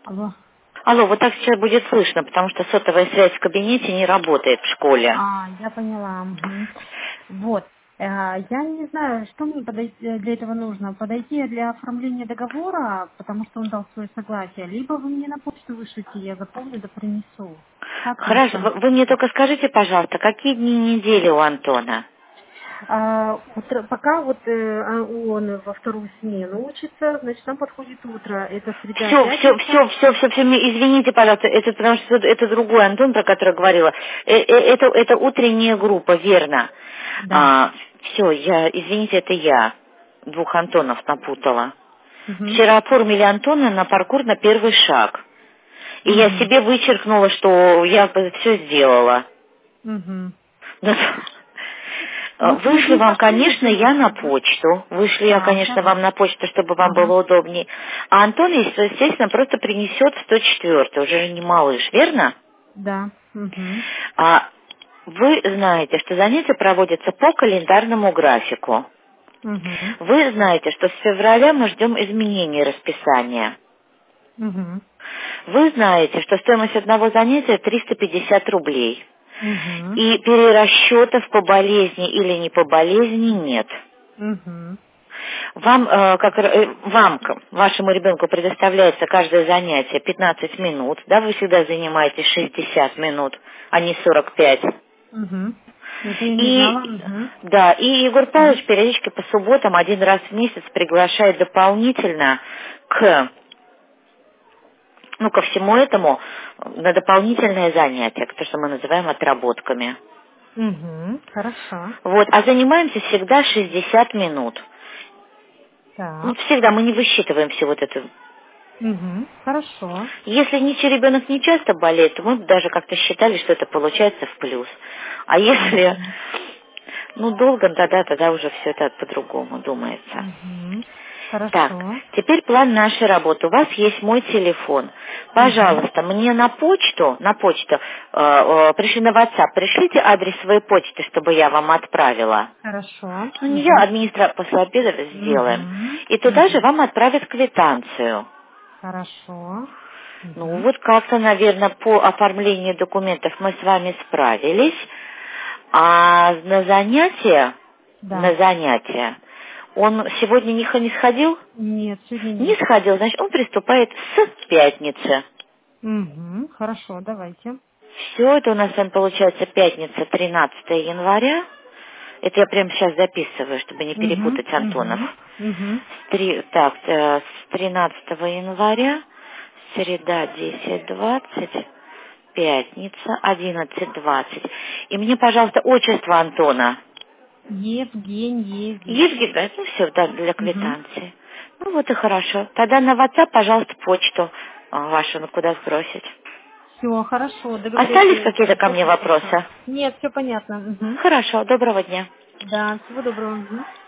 Алло. Алло, вот так сейчас будет слышно, потому что сотовая связь в кабинете не работает в школе. Я поняла. Мгм. Вот. Я не знаю, что мне для этого нужно. Подойти для оформления договора, потому что он дал свое согласие, либо вы мне на почту вышлите, я заполню да принесу. Как Хорошо, лучше? вы мне только скажите, пожалуйста, какие дни недели у Антона? Пока вот он во вторую смену учится, значит, нам подходит утро. Это среда, Все, все, пятница. все, все, все, все, извините, пожалуйста, это потому что это другой Антон, про который говорила. Это утренняя группа, верно. Да. Все, извините, это я. Двух Антонов напутала. Угу. Вчера оформили Антона на паркур на первый шаг. И я Угу. себе вычеркнула, что я все сделала. Угу. Ну, Ну, Вышлю сегодня не вам, пошли конечно, уже. я на Мгм. почту. Вышлю я, Так, конечно, давай. вам на почту, чтобы вам Ага. было удобнее. А Антон, естественно, просто принесет 104, уже же не малыш, верно? Да. Угу. А вы знаете, что занятия проводятся по календарному графику. Угу. Вы знаете, что с февраля мы ждем изменений расписания. Угу. Вы знаете, что стоимость одного занятия 350 рублей. Угу. И перерасчетов по болезни или не по болезни нет. Угу. Вам, вашему ребенку предоставляется каждое занятие 15 минут, да, вы всегда занимаетесь 60 минут, а не 45. Угу. Это я не И, знала. Угу. да, и Егор Угу. Павлович периодически по субботам один раз в месяц приглашает дополнительно ко всему этому на дополнительное занятие, то, что мы называем отработками. Угу. Хорошо. Вот, а занимаемся всегда 60 минут. Ну, Так. всегда мы не высчитываем все вот это. Угу. Хорошо. Если ребенок не часто болеет, то мы даже как-то считали, что это получается в плюс. А если, Угу. долго, тогда уже все это по-другому думается. Угу. Так, Хорошо. теперь план нашей работы. У вас есть мой телефон. Угу. Пожалуйста, мне на почту, пришли на WhatsApp, пришлите адрес своей почты, чтобы я вам отправила. Хорошо. Ну, не я, Угу. администратор после обеда сделаем. Угу. И туда же Угу. вам отправят квитанцию. Хорошо. Ну, Угу. вот как-то, наверное, по оформлению документов мы с вами справились. А Да. на занятие, он сегодня не сходил? Нет, сегодня Не нет. сходил, значит, он приступает с пятницы. Угу. Хорошо, давайте. Все, это у нас с вами получается пятница, 13 января. Это я прямо сейчас записываю, чтобы не Угу. перепутать Антонов. Угу. Угу. С 13 января, среда 10:20, пятница 11:20. И мне, пожалуйста, отчество Антона. Евгеньевич. Евгений, да, все, да, для Угу. квитанции. Ну вот и хорошо. Тогда на WhatsApp, пожалуйста, почту вашу, куда сбросить. Все, хорошо, Остались договорились. какие-то ко мне Почту сброшу. вопросы? Нет, все понятно. Угу. Хорошо, доброго дня. Да, всего доброго. Мгм.